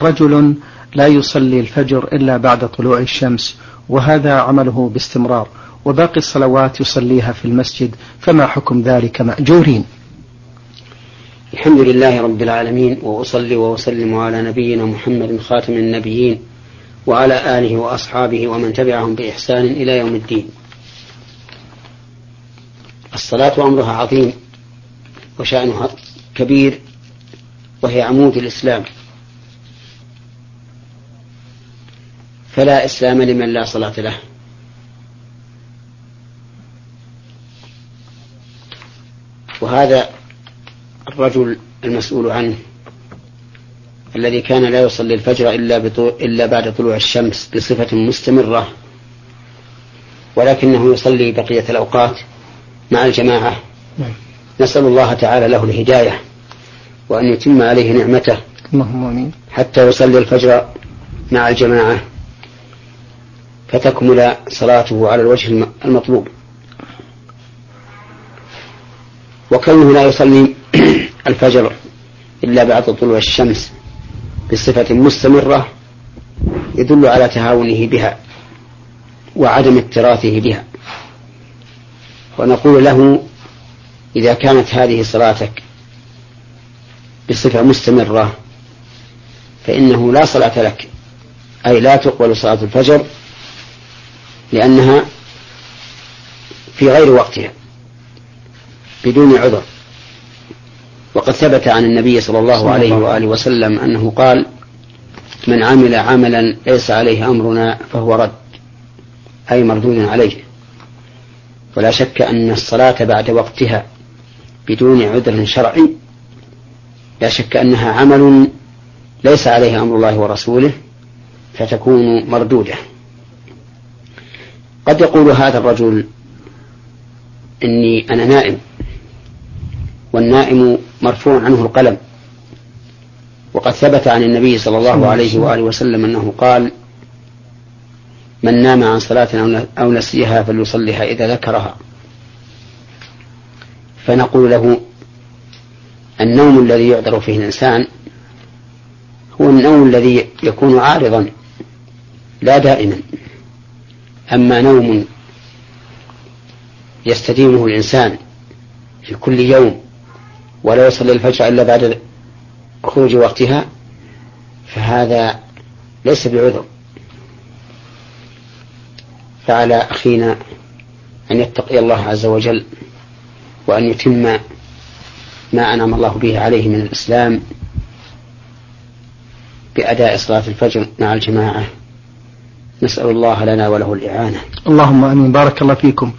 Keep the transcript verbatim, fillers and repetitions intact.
رجل لا يصلي الفجر إلا بعد طلوع الشمس، وهذا عمله باستمرار، وباقي الصلوات يصليها في المسجد، فما حكم ذلك مأجورين؟ الحمد لله رب العالمين، وأصلي وأسلم على نبينا محمد خاتم النبيين وعلى آله وأصحابه ومن تبعهم بإحسان إلى يوم الدين. الصلاة أمرها عظيم وشأنها كبير، وهي عمود الإسلام، فلا إسلام لمن لا صلاة له. وهذا الرجل المسؤول عنه الذي كان لا يصلي الفجر إلا, إلا بعد طلوع الشمس بصفة مستمرة، ولكنه يصلي بقية الأوقات مع الجماعة، نسأل الله تعالى له الهداية وأن يتم عليه نعمته حتى يصلي الفجر مع الجماعة فتكمل صلاته على الوجه المطلوب. وكونه لا يصلي الفجر إلا بعد طلوع الشمس بصفة مستمرة يدل على تهاونه بها وعدم اكتراثه بها. ونقول له: إذا كانت هذه صلاتك بصفة مستمرة فإنه لا صلاة لك، أي لا تقبل صلاة الفجر لأنها في غير وقتها بدون عذر. وقد ثبت عن النبي صلى الله عليه وآله وسلم أنه قال: من عمل عملا ليس عليه أمرنا فهو رد، أي مردود عليه. ولا شك أن الصلاة بعد وقتها بدون عذر شرعي لا شك أنها عمل ليس عليه أمر الله ورسوله فتكون مردودة. قد يقول هذا الرجل: إني أنا نائم، والنائم مرفوع عنه القلم. وقد ثبت عن النبي صلى الله عليه وآله وسلم أنه قال: من نام عن صلاة أو نسيها فليصليها إذا ذكرها. فنقول له: النوم الذي يعذر فيه الإنسان هو النوم الذي يكون عارضا لا دائما. أما نوم يستديمه الإنسان في كل يوم ولا يصلي الفجر إلا بعد خروج وقتها فهذا ليس بعذر. فعلى أخينا أن يتقي الله عز وجل وأن يتم ما أنعم الله به عليه من الإسلام بأداء صلاة الفجر مع الجماعة. نسأل الله لنا وله الإعانة. اللهم آمين. بارك الله فيكم.